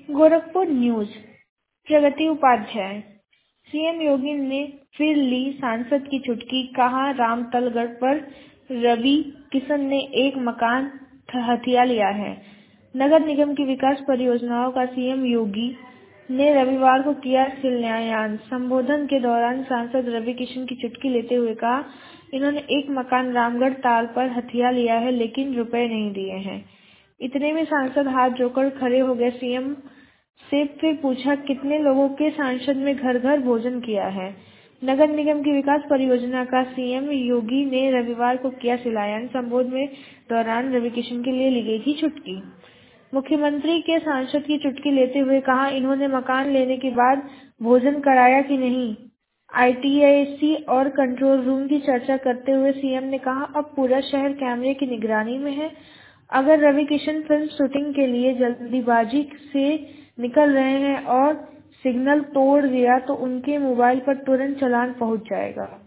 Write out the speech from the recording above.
Gorakhpur news. Pragati Upadhyay. CM Yogi ने फिर ली सांसद की चुटकी, कहा रामतलगढ़ पर रवि किशन ने एक मकान हथिया लिया है। नगर निगम की विकास परियोजनाओं का सीएम योगी ने रविवार को किया शिलान्यास। संबोधन के दौरान सांसद रवि किशन की चुटकी लेते हुए कहा, इन्होंने एक मकान रामगढ़ ताल पर हथिया लिया है, लेकिन रुपए नहीं दिए हैं। इतने में सांसद हाथ जोड़कर खड़े हो गए। सीएम से फिर पूछा, कितने लोगों के सांसद में घर घर भोजन किया है। नगर निगम की विकास परियोजना का सीएम योगी ने रविवार को किया शिलान्यास। संबोधन में दौरान रवि किशन के लिए ली गई थी चुटकी। मुख्यमंत्री के सांसद की चुटकी लेते हुए कहा, इन्होंने मकान लेने के बाद भोजन कराया कि नहीं। आईटीआईसी और कंट्रोल रूम की चर्चा करते हुए सीएम ने कहा, अब पूरा शहर कैमरे की निगरानी में है। अगर रवि किशन फिल्म शूटिंग के लिए जल्दीबाजी से निकल रहे हैं और सिग्नल तोड़ दिया तो उनके मोबाइल पर तुरंत चालान पहुंच जाएगा।